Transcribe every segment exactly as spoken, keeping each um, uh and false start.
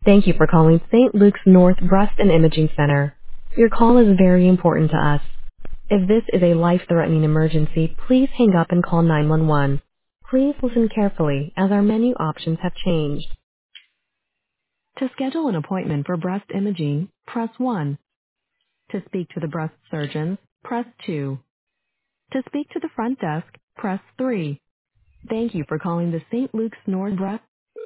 Thank you for calling Saint Luke's North Breast and Imaging Center. Your call is very important to us. If this is a life-threatening emergency, please hang up and call nine one one. Please listen carefully as our menu options have changed. To schedule an appointment for breast imaging, press one. To speak to the breast surgeon, press two. To speak to the front desk, press three. Thank you for calling the Saint Luke's North Breast.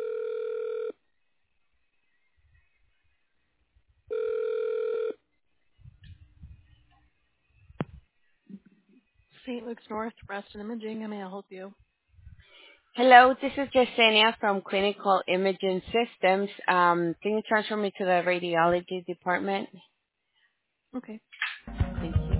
Saint Luke's North Breast and Imaging, how may I help you? Hello, this is Yesenia from Clinical Imaging Systems. Um, can you transfer me to the radiology department? Okay. Thank you.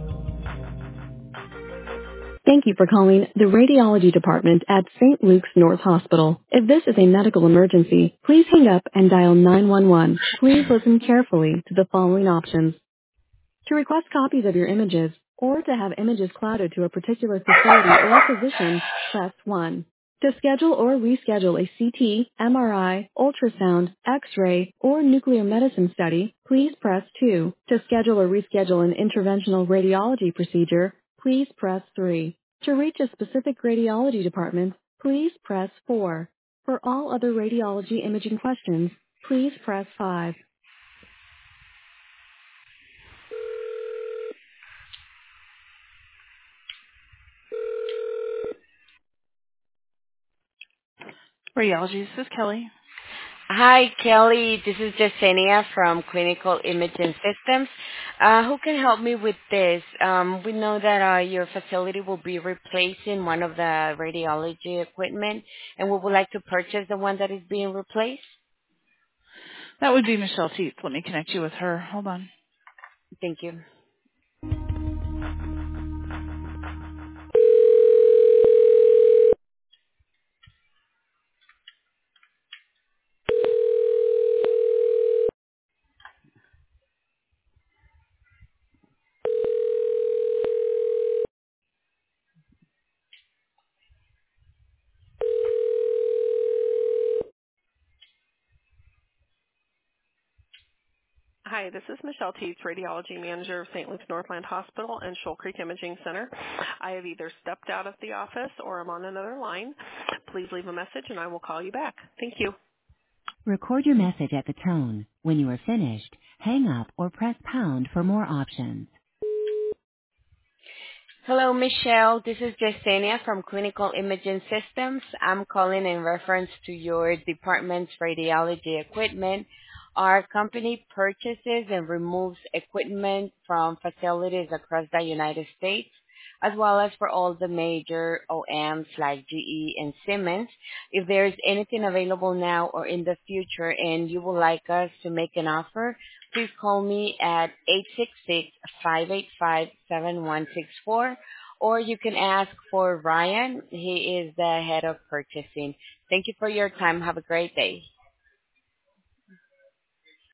Thank you for calling the radiology department at Saint Luke's North Hospital. If this is a medical emergency, please hang up and dial nine one one. Please listen carefully to the following options. To request copies of your images or to have images clouded to a particular facility or physician, press one. To schedule or reschedule a C T, M R I, ultrasound, X-ray, or nuclear medicine study, please press two. To schedule or reschedule an interventional radiology procedure, please press three. To reach a specific radiology department, please press four. For all other radiology imaging questions, please press five. Radiology, this is Kelly. Hi, Kelly. This is Yesenia from Clinical Imaging Systems. Uh, who can help me with this? Um, we know that uh, your facility will be replacing one of the radiology equipment, and we would like to purchase the one that is being replaced. That would be Michelle Teeth. Let me connect you with her. Hold on. Thank you. Hi, this is Michelle Teets, Radiology Manager of Saint Luke's Northland Hospital and Shoal Creek Imaging Center. I have either stepped out of the office or I'm on another line. Please leave a message and I will call you back. Thank you. Record your message at the tone. When you are finished, hang up or press pound for more options. Hello, Michelle. This is Yesenia from Clinical Imaging Systems. I'm calling in reference to your department's radiology equipment. Our company purchases and removes equipment from facilities across the United States, as well as for all the major O Ms like G E and Siemens. If there's anything available now or in the future and you would like us to make an offer, please call me at eight six six, five eight five, seven one six four, or you can ask for Ryan. He is the head of purchasing. Thank you for your time. Have a great day.